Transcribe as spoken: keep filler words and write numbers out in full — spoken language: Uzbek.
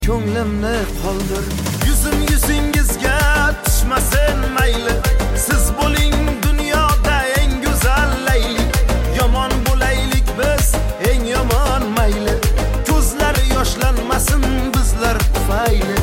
Ko'nglimni qoldir. Yuzim yuzingizga tushmasin mayli. Siz bo'ling dunyoda eng go'zal layli. Yomon bo'laylik biz eng yomon mayli. Ko'zlari yoshlanmasin bizlar tufayli.